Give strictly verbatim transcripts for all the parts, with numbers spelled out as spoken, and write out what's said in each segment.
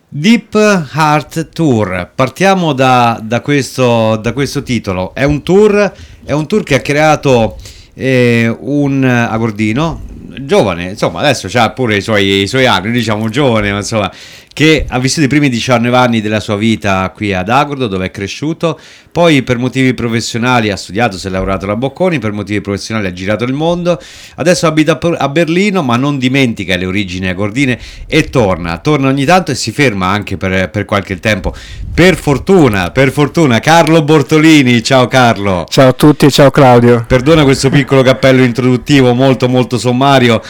Deep Heart Tour, partiamo da, da, questo, da questo titolo. È un tour, è un tour che ha creato eh, un Agordino giovane, insomma adesso ha pure i suoi, i suoi anni, diciamo giovane, ma insomma, che ha vissuto i primi diciannove anni della sua vita qui ad Agordo, dove è cresciuto. Poi per motivi professionali ha studiato, si è laureato alla Bocconi, per motivi professionali ha girato il mondo, adesso abita a Berlino, ma non dimentica le origini agordine e torna, torna ogni tanto e si ferma anche per, per qualche tempo. Per fortuna, per fortuna, Carlo Bortolini, ciao Carlo. Ciao a tutti, ciao Claudio. Perdona questo piccolo cappello introduttivo molto molto sommario,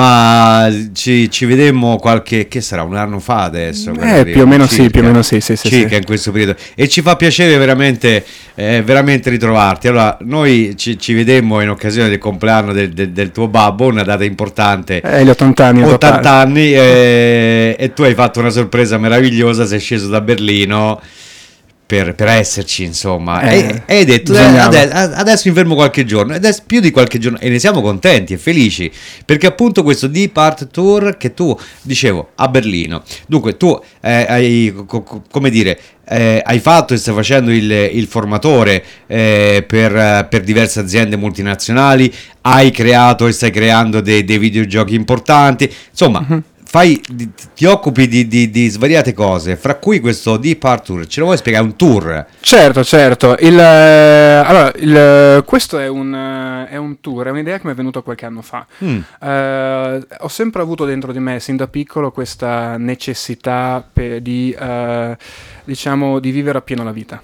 ma ci, ci vedemmo qualche, che sarà, un anno fa adesso? Eh, più o meno circa, sì, più o meno sì, sì, sì, circa sì. In questo periodo, e ci fa piacere veramente Eh, veramente ritrovarti. Allora, noi ci, ci vedemmo in occasione del compleanno del, del, del tuo babbo, una data importante, eh, gli ottanta anni, ottanta anni, eh, e tu hai fatto una sorpresa meravigliosa, sei sceso da Berlino per, per esserci, insomma, eh, e hai detto adesso, adesso mi fermo qualche giorno, ed è più di qualche giorno, e ne siamo contenti e felici, perché appunto questo Deep Heart Tour che tu, dicevo, a Berlino, dunque tu eh, hai, co- come dire, Eh, hai fatto e stai facendo il, il formatore eh, per, per diverse aziende multinazionali, hai creato e stai creando dei, dei videogiochi importanti, insomma, uh-huh. fai, ti, ti occupi di, di, di svariate cose, fra cui questo Deep Heart Tour. Ce lo vuoi spiegare? È un tour? Certo, certo. Il, eh, allora, il, questo è un, uh, è un tour, è un'idea che mi è venuta qualche anno fa. Mm. Uh, ho sempre avuto dentro di me, sin da piccolo, questa necessità per, di, uh, diciamo, di vivere appieno la vita.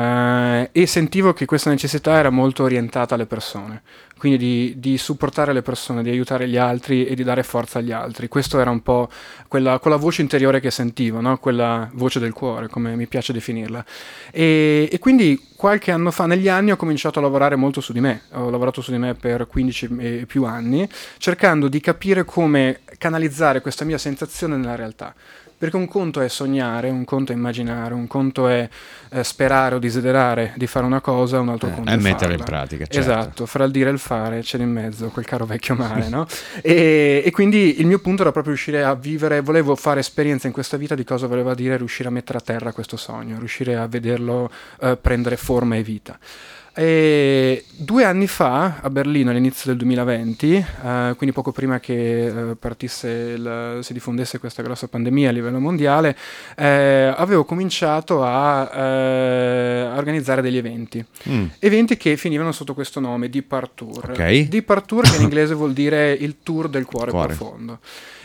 Uh, e sentivo che questa necessità era molto orientata alle persone, quindi di, di supportare le persone, di aiutare gli altri e di dare forza agli altri. Questo era un po' quella, quella voce interiore che sentivo, no? Quella voce del cuore, come mi piace definirla. E, e quindi qualche anno fa, negli anni, ho cominciato a lavorare molto su di me. Ho lavorato su di me per quindici e più anni, cercando di capire come canalizzare questa mia sensazione nella realtà. Perché un conto è sognare, un conto è immaginare, un conto è eh, sperare o desiderare di fare una cosa, un altro eh, conto è, è metterla farla. in pratica. Certo. Esatto, fra il dire e il fare c'è in mezzo quel caro vecchio mare, no? e, e quindi il mio punto era proprio riuscire a vivere, volevo fare esperienza in questa vita di cosa voleva dire riuscire a mettere a terra questo sogno, riuscire a vederlo eh, prendere forma e vita. E due anni fa a Berlino, all'inizio del duemilaventi, eh, quindi poco prima che eh, partisse il, si diffondesse questa grossa pandemia a livello mondiale, eh, avevo cominciato a, eh, a organizzare degli eventi mm. eventi che finivano sotto questo nome, Deep Heart Tour. Okay. Deep Heart Tour, che in inglese vuol dire il tour del cuore, cuore profondo,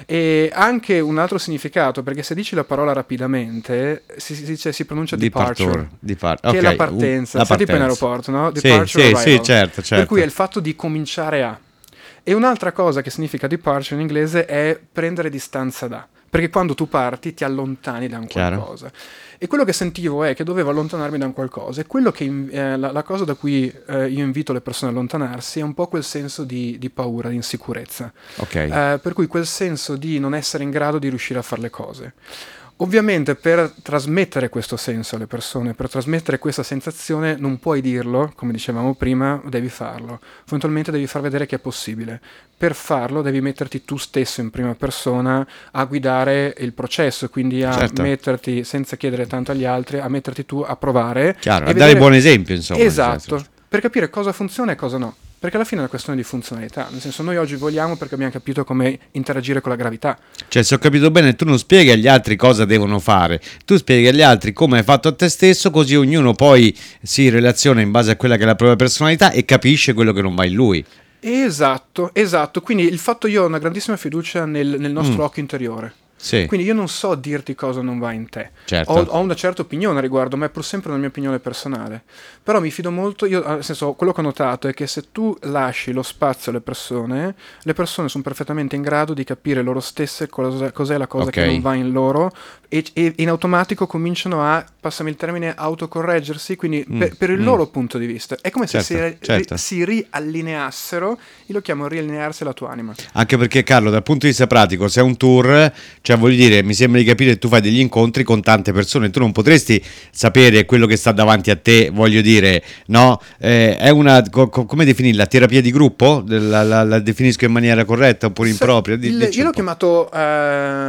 e anche un altro significato, perché se dici la parola rapidamente si, si, dice, si pronuncia Deep departure, Deep che okay. è la partenza, la sei partenza. tipo in aeroporto, no? Sì, sì, sì, certo, certo. Per cui è il fatto di cominciare a. E un'altra cosa che significa departure in inglese è prendere distanza da, perché quando tu parti ti allontani da un Chiaro. qualcosa. E quello che sentivo è che dovevo allontanarmi da un qualcosa, e quello che eh, la, la cosa da cui eh, io invito le persone a allontanarsi è un po' quel senso di, di paura, di insicurezza. Okay. Eh, per cui quel senso di non essere in grado di riuscire a fare le cose. Ovviamente per trasmettere questo senso alle persone, per trasmettere questa sensazione, non puoi dirlo, come dicevamo prima, devi farlo. Eventualmente devi far vedere che è possibile. Per farlo devi metterti tu stesso in prima persona a guidare il processo, quindi a certo. metterti, senza chiedere tanto agli altri, a metterti tu a provare. Chiaro, e a vedere... dare buon esempio, insomma. Esatto, per capire cosa funziona e cosa no. Perché alla fine è una questione di funzionalità, nel senso, noi oggi voliamo perché abbiamo capito come interagire con la gravità. Cioè, se ho capito bene, tu non spieghi agli altri cosa devono fare, tu spieghi agli altri come hai fatto a te stesso, così ognuno poi si relaziona in base a quella che è la propria personalità e capisce quello che non va in lui. Esatto, esatto, quindi il fatto, io ho una grandissima fiducia nel, nel nostro mm. occhio interiore. Sì. Quindi io non so dirti cosa non va in te. Certo. Ho, ho una certa opinione a riguardo, ma è pur sempre una mia opinione personale. Però mi fido molto, io, nel senso, quello che ho notato è che se tu lasci lo spazio alle persone, le persone sono perfettamente in grado di capire loro stesse cosa, cos'è la cosa okay. che non va in loro, e, e in automatico cominciano a, passami il termine, autocorreggersi, quindi mm. per, per il mm. loro punto di vista. È come se certo, si, certo. ri, si riallineassero, io lo chiamo riallinearsi alla tua anima. Anche perché, Carlo, dal punto di vista pratico, se è un tour, cioè voglio dire, mi sembra di capire che tu fai degli incontri con tante persone, tu non potresti sapere quello che sta davanti a te, voglio dire, no? Eh, è una, co- come definirla? Terapia di gruppo? La, la, la definisco in maniera corretta oppure impropria? Il, io l'ho chiamato... Uh,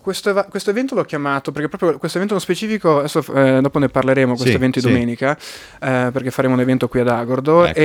questo, eva- questo evento l'ho chiamato, perché proprio questo evento nello specifico, adesso eh, dopo ne parleremo, questo Sì, evento di sì. domenica, eh, perché faremo un evento qui ad Agordo, Ecco.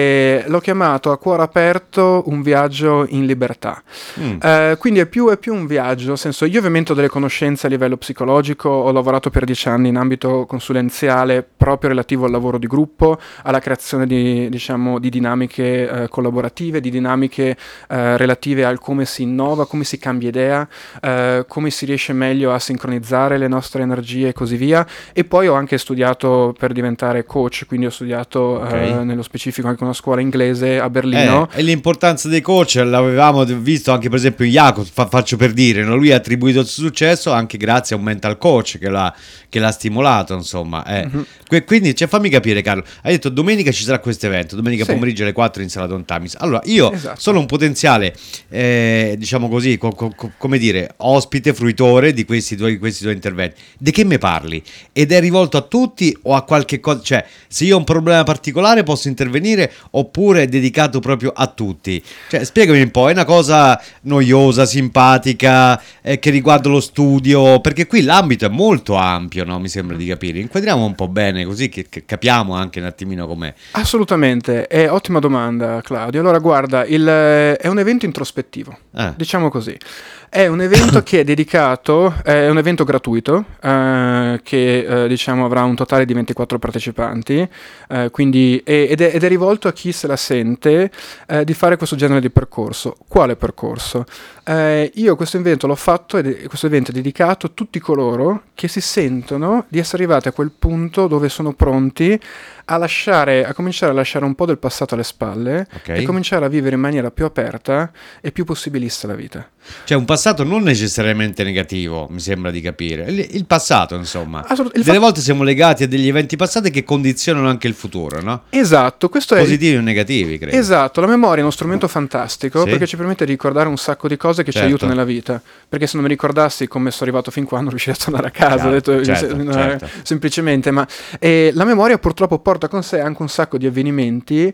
e l'ho chiamato a cuore aperto un viaggio in libertà. Mm. Eh, quindi è più, è più un viaggio, nel senso, io ovviamente ho delle conoscenze a livello psicologico, ho lavorato per dieci anni in ambito consulenziale proprio relativo al lavoro di gruppo, alla creazione di, diciamo, di dinamiche eh, collaborative, di dinamiche eh, relative al come si innova, come si cambia idea, eh, come si riesce meglio a sincronizzare le nostre energie e così via. E poi ho anche studiato per diventare coach, quindi ho studiato Ok. eh, nello specifico anche una scuola inglese a Berlino. Eh, e l'importanza dei coach l'avevamo visto anche per esempio in Jacopo, fa- faccio per dire, no? Lui ha attribuito il suo successo anche grazie a un mental coach che l'ha, che l'ha stimolato, insomma. Eh. Mhm. Que- quindi cioè, fammi capire, Carlo, hai detto domenica ci sarà questo evento, domenica Sì. pomeriggio alle quattro in sala Don Tamis. Allora, io Esatto. sono un potenziale, eh, diciamo così, co- co- co- come dire, ospite, fruitore di questi due, questi due interventi. Di che mi parli? Ed è rivolto a tutti o a qualche cosa? Cioè, se io ho un problema particolare posso intervenire oppure è dedicato proprio a tutti? Cioè, spiegami un po', è una cosa noiosa, simpatica, eh, che riguarda lo studio? Perché qui l'ambito è molto ampio, no? Mi sembra di capire. Inquadriamo un po' bene così che, che capiamo anche un attimino com'è. Assolutamente, è ottima domanda, Claudio. Allora, guarda, il, è un evento introspettivo, Eh. diciamo così. È un evento che è dedicato, è un evento gratuito, eh, che eh, diciamo avrà un totale di ventiquattro partecipanti, eh, quindi, e- ed, è, ed è rivolto a chi se la sente eh, di fare questo genere di percorso. Quale percorso? Eh, io questo evento l'ho fatto, ed questo evento è dedicato a tutti coloro che si sentono di essere arrivati a quel punto dove sono pronti a lasciare, a cominciare a lasciare un po' del passato alle spalle, Ok. e cominciare a vivere in maniera più aperta e più possibilista la vita. Cioè un passato non necessariamente negativo, mi sembra di capire. Il, il passato, insomma. Assolut- il Delle fa- volte siamo legati a degli eventi passati che condizionano anche il futuro, no? Esatto, questo è... Positivi o negativi, credo. Esatto, la memoria è uno strumento fantastico Sì. perché ci permette di ricordare un sacco di cose che Certo. ci aiutano nella vita. Perché se non mi ricordassi come sono arrivato fin qua non riuscirei a tornare a casa, Chiaro, ho detto, certo, se- no, certo. eh, semplicemente. Ma eh, la memoria purtroppo porta con sé anche un sacco di avvenimenti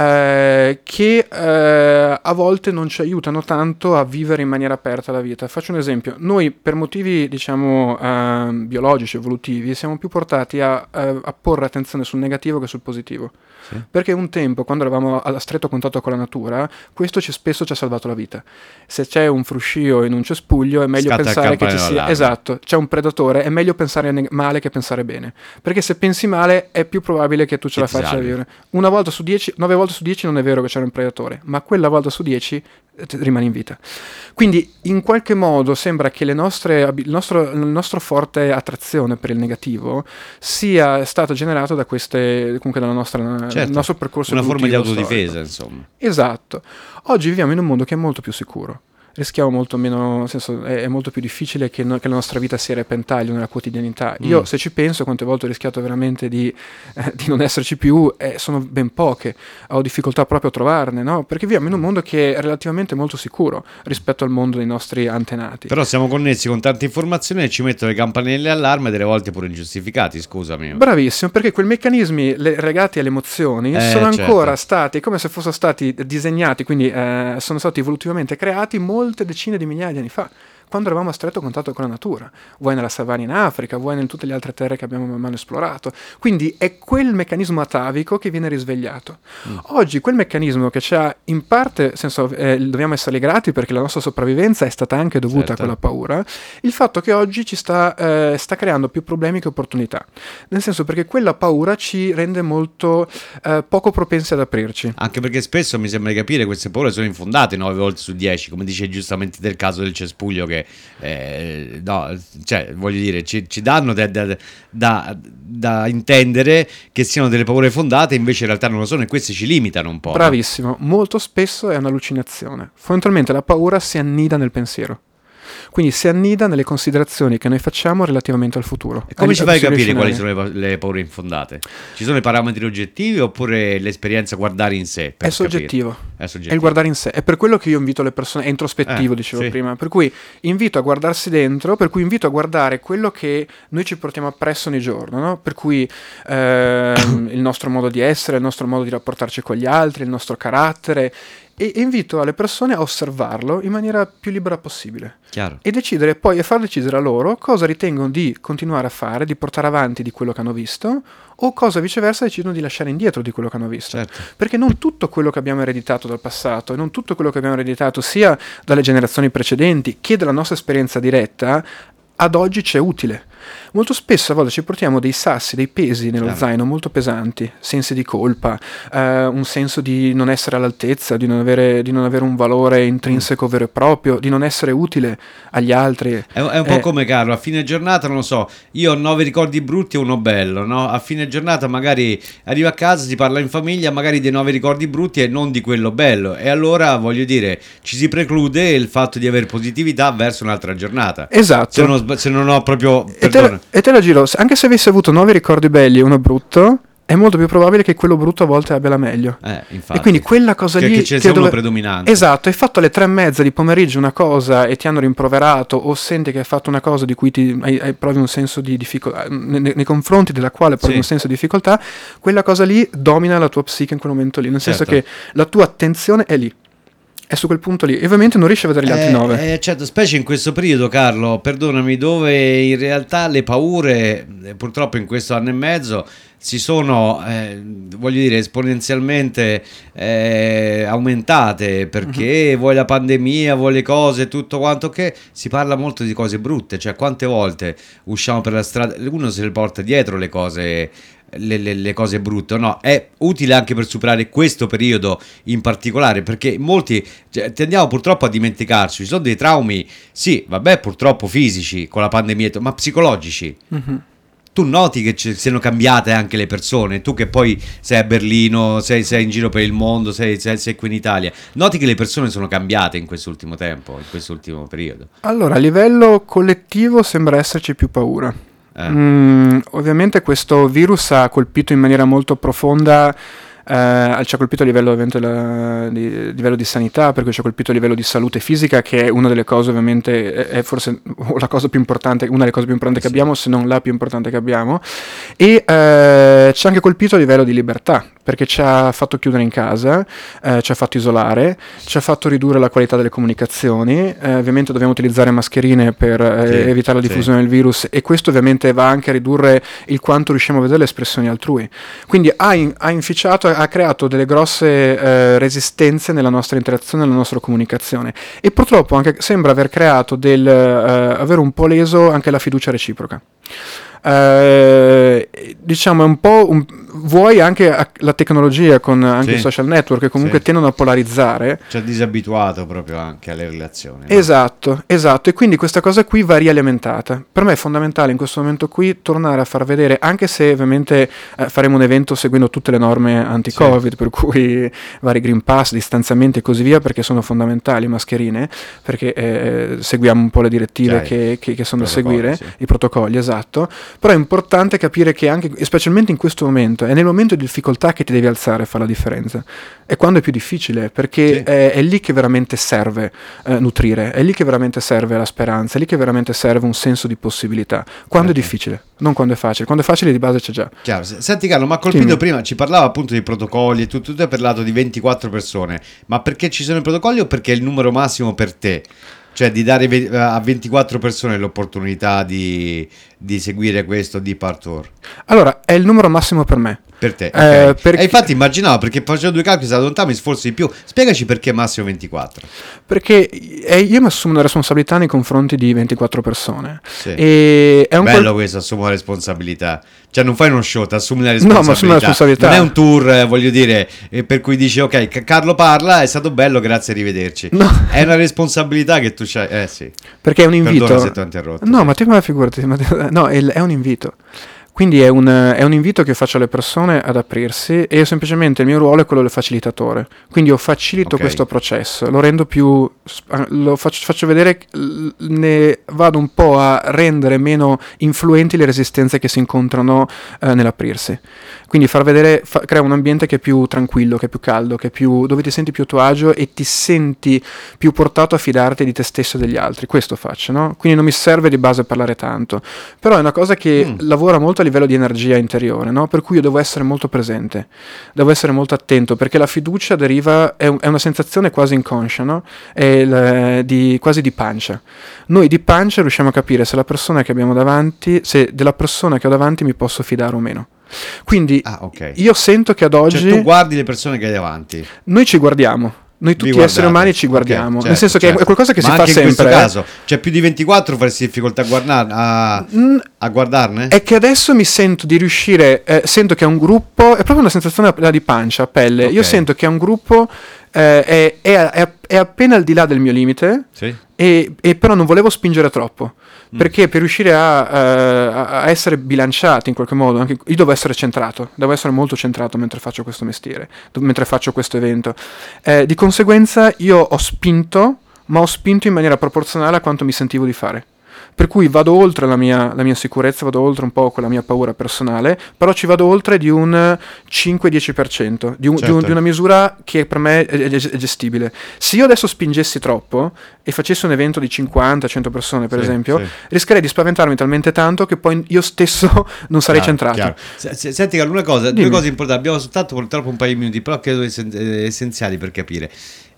eh, che eh, a volte non ci aiutano tanto a vivere in maniera aperta la vita. Faccio un esempio: noi per motivi diciamo eh, biologici, evolutivi, siamo più portati a, a, a porre attenzione sul negativo che sul positivo. Sì. Perché un tempo, quando eravamo a stretto contatto con la natura, questo ci, spesso ci ha salvato la vita. Se c'è un fruscio in un cespuglio è meglio Scatta il pensare che ci campanello sia... d'allarme. Esatto, c'è un predatore, è meglio pensare ne- male che pensare bene. Perché se pensi male è più probabile che tu ce Che la ti faccia salvi. vivere. Una volta su dieci, nove volte su dieci non è vero che c'era un predatore, ma quella volta su dieci eh, ti- rimani in vita. Quindi in qualche modo sembra che le nostre, ab- il, nostro, il nostro forte attrazione per il negativo sia stato generato da queste, comunque dalla nostra, dal Certo. nostro percorso Una forma di evolutivo autodifesa, storico. insomma. Esatto. Oggi viviamo in un mondo che è molto più sicuro. Rischiamo molto meno, nel senso, è, è molto più difficile che, no- che la nostra vita sia a repentaglio nella quotidianità. Io, Mm. se ci penso, quante volte ho rischiato veramente di, eh, di non esserci più, eh, sono ben poche. Ho difficoltà proprio a trovarne, no? Perché viviamo in un mondo che è relativamente molto sicuro rispetto al mondo dei nostri antenati. Però siamo connessi con tante informazioni e ci mettono le campanelle allarme delle volte pure ingiustificati, scusami. Bravissimo, perché quei meccanismi le- legati alle emozioni Eh, sono ancora certo. stati, come se fossero stati disegnati, quindi eh, sono stati evolutivamente creati molte decine di migliaia di anni fa, quando eravamo a stretto contatto con la natura, vuoi nella savana in Africa, vuoi in tutte le altre terre che abbiamo man mano esplorato. Quindi è quel meccanismo atavico che viene risvegliato. Mm. Oggi quel meccanismo che ci ha in parte, nel senso, eh, dobbiamo essere grati perché la nostra sopravvivenza è stata anche dovuta Certo. a quella paura, il fatto che oggi ci sta, eh, sta creando più problemi che opportunità. Nel senso, perché quella paura ci rende molto eh, poco propensi ad aprirci. Anche perché spesso mi sembra di capire queste paure sono infondate nove volte su dieci, come dice giustamente del caso del cespuglio che eh, no, cioè voglio dire ci, ci danno da, da, da, da intendere che siano delle paure fondate, invece in realtà non lo sono e queste ci limitano un po'. no? Bravissimo, molto spesso è un'allucinazione. Fondamentalmente la paura si annida nel pensiero. Quindi si annida nelle considerazioni che noi facciamo relativamente al futuro. E come Agli- ci fai a agli capire quali scenari. sono le, pa- le paure infondate? Ci sono i parametri oggettivi oppure l'esperienza guardare in sé? per È soggettivo. capire? È È soggettivo. il guardare in sé. È per quello che io invito le persone, è introspettivo, Eh, dicevo sì. prima, per cui invito a guardarsi dentro, per cui invito a guardare quello che noi ci portiamo appresso ogni giorno, no? Per cui ehm, il nostro modo di essere, il nostro modo di rapportarci con gli altri, il nostro carattere, e invito le persone a osservarlo in maniera più libera possibile. Chiaro. E decidere poi e far decidere a loro cosa ritengono di continuare a fare, di portare avanti di quello che hanno visto, o cosa viceversa decidono di lasciare indietro di quello che hanno visto. Certo. Perché non tutto quello che abbiamo ereditato dal passato e non tutto quello che abbiamo ereditato sia dalle generazioni precedenti che dalla nostra esperienza diretta ad oggi c'è utile. Molto spesso a volte ci portiamo dei sassi, dei pesi nello Chiaro. zaino molto pesanti, sensi di colpa, eh, un senso di non essere all'altezza, di non avere, di non avere un valore intrinseco vero e proprio, di non essere utile agli altri. È, è un po' Eh, come Carlo, a fine giornata non lo so, io ho nove ricordi brutti e uno bello, no? A fine giornata magari arrivo a casa, si parla in famiglia magari dei nove ricordi brutti e non di quello bello, e allora voglio dire ci si preclude il fatto di avere positività verso un'altra giornata. Esatto. Se non, sba- se non ho proprio... E te, perdona. e te la giro, anche se avessi avuto nove ricordi belli e uno brutto, è molto più probabile che quello brutto a volte abbia la meglio. Eh, infatti. E quindi quella cosa Che- lì che ce ne ti sia dove- uno predominante. Esatto, hai fatto alle tre e mezza di pomeriggio una cosa e ti hanno rimproverato, o senti che hai fatto una cosa di cui ti, hai, hai provi un senso di difficoltà, nei, nei confronti della quale provi Sì. un senso di difficoltà, quella cosa lì domina la tua psiche in quel momento lì, nel senso Certo. che la tua attenzione è lì, è su quel punto lì, e ovviamente non riesci a vedere gli altri Eh, nove. eh, certo, specie in questo periodo, Carlo, perdonami, dove in realtà le paure, eh, purtroppo in questo anno e mezzo, si sono, eh, voglio dire, esponenzialmente eh, aumentate, perché Mhm. vuoi la pandemia, vuoi le cose, tutto quanto, che si parla molto di cose brutte, cioè quante volte usciamo per la strada, uno se le porta dietro le cose... Le, le- le cose brutte, no? È utile anche per superare questo periodo in particolare, perché molti, cioè, tendiamo purtroppo a dimenticarci, ci sono dei traumi, sì, vabbè, purtroppo fisici con la pandemia, ma psicologici. Mhm. Tu noti che ci siano cambiate anche le persone, tu che poi sei a Berlino, sei, sei in giro per il mondo, sei, sei, sei qui in Italia, noti che le persone sono cambiate in quest'ultimo tempo, in quest'ultimo periodo. Allora, a livello collettivo sembra esserci più paura. Eh. Mm, ovviamente questo virus ha colpito in maniera molto profonda, eh, ci ha colpito a livello, ovviamente, la- di, livello di sanità, per cui ci ha colpito a livello di salute fisica, che è una delle cose, ovviamente, è, è forse la cosa più importante, una delle cose più importanti che Sì. abbiamo, se non la più importante che abbiamo, e eh, ci ha anche colpito a livello di libertà, perché ci ha fatto chiudere in casa, eh, ci ha fatto isolare, ci ha fatto ridurre la qualità delle comunicazioni, eh, ovviamente dobbiamo utilizzare mascherine per eh, Sì, evitare la sì. diffusione del virus, e questo ovviamente va anche a ridurre il quanto riusciamo a vedere le espressioni altrui. Quindi ha, in- ha inficiato, ha creato delle grosse eh, resistenze nella nostra interazione, nella nostra comunicazione, e purtroppo anche sembra aver creato del, eh, aver un po' leso anche la fiducia reciproca. Eh, diciamo è un po' un, vuoi anche a- la tecnologia con anche Sì. i social network che comunque Sì. tendono a polarizzare. Ci ha disabituato proprio anche alle relazioni, no? Esatto, esatto, e quindi questa cosa qui va rialimentata. Per me è fondamentale in questo momento qui tornare a far vedere, anche se ovviamente eh, faremo un evento seguendo tutte le norme anti-Covid, per cui vari Green Pass, distanziamenti e così via, perché sono fondamentali, mascherine, perché eh, seguiamo un po' le direttive Chiaro. che, che- che sono da Protocolli, seguire, sì. i protocolli, esatto. Però è importante capire che anche, e specialmente in questo momento, è nel momento di difficoltà che ti devi alzare e fare la differenza. È quando è più difficile, perché Sì. è, è lì che veramente serve eh, nutrire, è lì che veramente serve la speranza, è lì che veramente serve un senso di possibilità. Quando Certo. è difficile, non quando è facile. Quando è facile di base c'è già. Chiaro. S- Senti Carlo, ma ha colpito Dimmi. prima, ci parlava appunto di protocolli e tutto, tu hai parlato di ventiquattro persone, ma perché ci sono i protocolli o perché è il numero massimo per te? Cioè di dare ve- a ventiquattro persone l'opportunità di, di seguire questo Deep Art Tour? Allora, è il numero massimo per me. Per te, ok. Eh, perché- E infatti immaginavo, perché facevo due calcoli, stato lontano, mi sforzo di più. Spiegaci perché massimo ventiquattro. Perché eh, io mi assumo una responsabilità nei confronti di ventiquattro persone. Sì. E è un Bello qual- questo, assumo la responsabilità. Cioè non fai uno show, ti assumi la No, responsabilità. ma assumo la responsabilità. Non è un tour, eh, voglio dire, eh, per cui dici ok, C- Carlo parla, è stato bello, grazie, arrivederci. No. È una responsabilità che tu c'hai. Eh sì. Perché è un invito. Perdona se ti ho interrotto. No, sì. ma te ma figurati, ma te- no, è, è un invito. Quindi è un, è un invito che faccio alle persone ad aprirsi, e semplicemente il mio ruolo è quello del facilitatore. Quindi io facilito Ok. questo processo, lo rendo più, lo faccio, faccio vedere, l- ne vado un po' a rendere meno influenti le resistenze che si incontrano eh, nell'aprirsi. Quindi far vedere, fa, crea un ambiente che è più tranquillo, che è più caldo, che è più, dove ti senti più a tuo agio e ti senti più portato a fidarti di te stesso e degli altri. Questo faccio, no? Quindi non mi serve di base parlare tanto. Però è una cosa che Mm. lavora molto a livello di energia interiore, no? Per cui io devo essere molto presente, devo essere molto attento, perché la fiducia deriva, è, un, è una sensazione quasi inconscia, no? È il, di, quasi di pancia. Noi di pancia riusciamo a capire se la persona che abbiamo davanti, se della persona che ho davanti mi posso fidare o meno. Quindi ah, okay. io sento che ad oggi... Cioè tu guardi le persone che hai davanti. Noi ci guardiamo. Noi tutti esseri umani ci guardiamo, okay, certo, nel senso che certo. è qualcosa che Ma si fa sempre. Ma anche in questo caso, cioè più di ventiquattro faresti difficoltà a, guardar, a, a guardarne? È che adesso mi sento di riuscire, eh, sento che è un gruppo, è proprio una sensazione di pancia, a pelle, okay. Io sento che è un gruppo, eh, è, è, è, è appena al di là del mio limite, sì. e, e però non volevo spingere troppo. Perché per riuscire a, a, a essere bilanciati in qualche modo, anche, io devo essere centrato, devo essere molto centrato mentre faccio questo mestiere, mentre faccio questo evento. Eh, di conseguenza io ho spinto, ma ho spinto in maniera proporzionale a quanto mi sentivo di fare. Per cui vado oltre la mia, la mia sicurezza, vado oltre un po' quella mia paura personale, però ci vado oltre di un cinque-dieci per cento, di, un, certo. di, un, di una misura che per me è, è, è gestibile. Se io adesso spingessi troppo e facessi un evento di cinquanta-cento persone, per sì, esempio, sì. rischierei di spaventarmi talmente tanto che poi io stesso non sarei chiaro, centrato. Chiaro. S- senti Carlo, una cosa, Dimmi. due cose importanti, abbiamo soltanto purtroppo un paio di minuti, però credo essenziali per capire.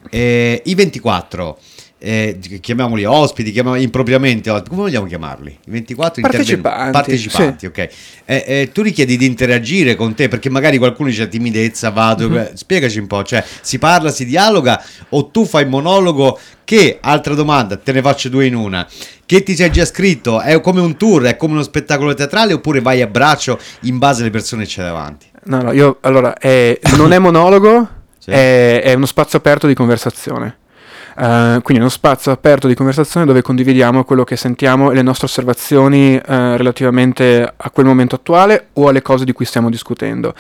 Eh, I ventiquattro... Eh, chiamiamoli ospiti, chiamiamoli impropriamente, come vogliamo chiamarli? I ventiquattro partecipanti, partecipanti sì. Ok. Eh, eh, tu richiedi di interagire con te perché magari qualcuno dice timidezza, vado, mm-hmm. spiegaci un po', cioè si parla, si dialoga o tu fai monologo che, altra domanda, te ne faccio due in una, che ti sei già scritto, è come un tour, è come uno spettacolo teatrale oppure vai a braccio in base alle persone che c'è davanti? No, no, io allora, è, non è monologo, sì. è, è uno spazio aperto di conversazione. Uh, quindi è uno spazio aperto di conversazione dove condividiamo quello che sentiamo e le nostre osservazioni uh, relativamente a quel momento attuale o alle cose di cui stiamo discutendo.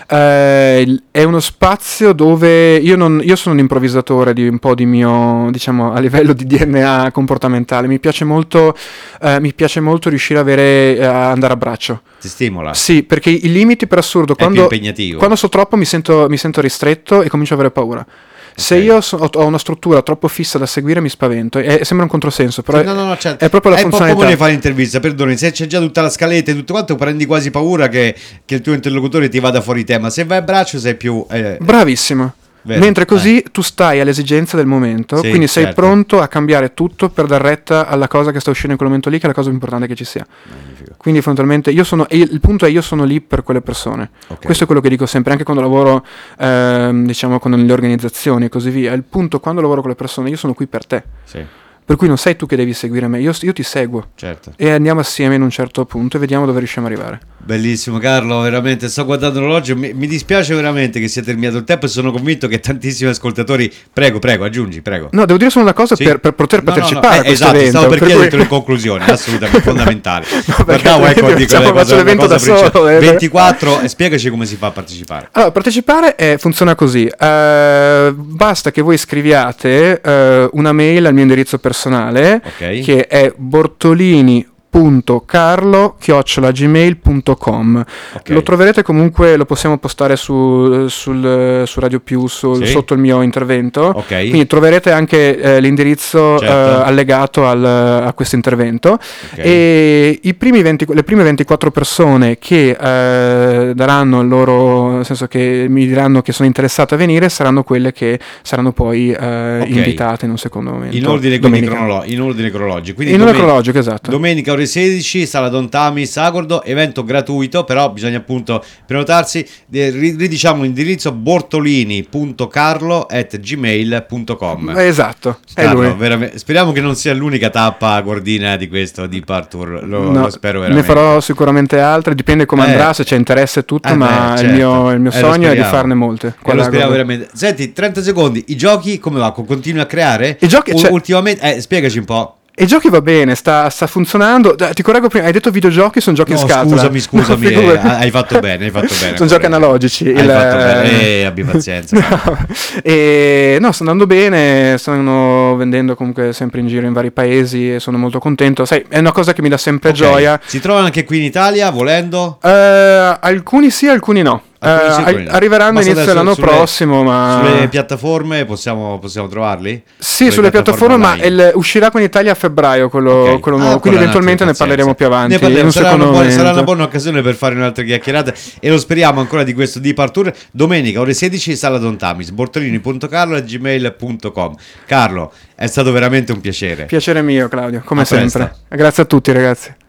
Uh, è uno spazio dove io, non, io sono un improvvisatore di un po' di mio, diciamo, a livello di D N A comportamentale. Mi piace molto, uh, mi piace molto riuscire a avere, uh, andare a braccio. Ti stimola? Sì, perché i limiti per assurdo, è quando, più impegnativo. Quando so troppo mi sento, mi sento ristretto e comincio a avere paura. Se okay. io so, ho una struttura troppo fissa da seguire mi spavento, e sembra un controsenso, però sì, no, no, no, certo. è proprio la è funzionalità. È un po' come fare l'intervista, perdoni, se c'è già tutta la scaletta e tutto quanto prendi quasi paura che, che il tuo interlocutore ti vada fuori tema, se vai a braccio sei più... Eh, Bravissimo. Vero. Mentre così eh. tu stai all'esigenza del momento, sì, quindi sei certo. pronto a cambiare tutto per dar retta alla cosa che sta uscendo in quel momento lì, che è la cosa più importante che ci sia. Magnifico. Quindi fondamentalmente io sono, il punto è io sono lì per quelle persone. Okay. Questo è quello che dico sempre, anche quando lavoro ehm, diciamo con le organizzazioni e così via. Il punto, quando lavoro con le persone, io sono qui per te. Sì. Per cui non sei tu che devi seguire me, io, io ti seguo. Certo. E andiamo assieme in un certo punto e vediamo dove riusciamo ad arrivare. Bellissimo Carlo, veramente sto guardando l'orologio, mi, mi dispiace veramente che sia terminato il tempo e sono convinto che tantissimi ascoltatori, prego prego aggiungi, prego. No, devo dire solo una cosa sì? per, per poter no, partecipare no, no. Eh, a questo esatto, evento. Stavo per, per chiederti cui... le conclusioni, assolutamente fondamentali. No, Guardavo, ecco, dico, diciamo, faccio l'evento da solo. Eh, ventiquattro e spiegaci come si fa a partecipare. Allora, partecipare è, funziona così, uh, basta che voi scriviate uh, una mail al mio indirizzo personale, okay. che è bortolini punto carlo chiocciola gmail punto com. Okay. Lo troverete comunque, lo possiamo postare su, sul, su Radio Più sul, sì. sotto il mio intervento, okay. quindi troverete anche eh, l'indirizzo certo. eh, allegato al, a questo intervento, okay. e i primi venti, le prime ventiquattro persone che eh, daranno il loro, nel senso che mi diranno che sono interessate a venire, saranno quelle che saranno poi eh, okay. invitate in un secondo momento, in ordine, cronolo- in ordine cronologico, quindi in ordine cronologico, esatto. Domenica sedici, sala Don Tami, Sagordo, evento gratuito, però bisogna appunto prenotarsi. Ridiciamo l'indirizzo bortolini punto carlo at gmail punto com. Esatto, è Carlo, lui. Veramente, speriamo che non sia l'unica tappa gordina di questo di Partour, lo, no, lo spero veramente. Ne farò sicuramente altre, dipende come eh, andrà, se c'è interesse e tutto, eh, ma beh, certo. il mio, il mio eh, sogno è di farne molte. Lo speriamo veramente. Senti, trenta secondi, i giochi come va? Continui a creare? I giochi, U- cioè... ultimamente, eh, spiegaci un po'. E i giochi va bene, sta, sta funzionando. Ti correggo prima, hai detto videogiochi, sono giochi no, in scatola. Scusami, scusami, no, eh, hai fatto bene, hai fatto bene. Sono giochi analogici. Hai il... fatto bene, eh, abbi pazienza. no. E, no, sta andando bene, stanno vendendo comunque sempre in giro in vari paesi e sono molto contento. Sai, è una cosa che mi dà sempre okay. gioia. Si trovano anche qui in Italia, volendo? Uh, alcuni sì, alcuni no. Uh, arriveranno inizio dell'anno sulle, prossimo, ma sulle piattaforme possiamo, possiamo trovarli? Sì, sulle, sulle piattaforme, piattaforme ma il, uscirà qui in Italia a febbraio quello, okay. quello nuovo, ah, quindi eventualmente ne parleremo più avanti. Ne parleremo, sarà, una buona, sarà una buona occasione per fare un'altra chiacchierata e lo speriamo ancora di questo Deep Art Tour. Domenica ore sedici, Sala Don Tamis, bortolini punto carlo chiocciola gmail punto com. Carlo, è stato veramente un piacere. Piacere mio, Claudio, come a sempre. Presto. Grazie a tutti, ragazzi.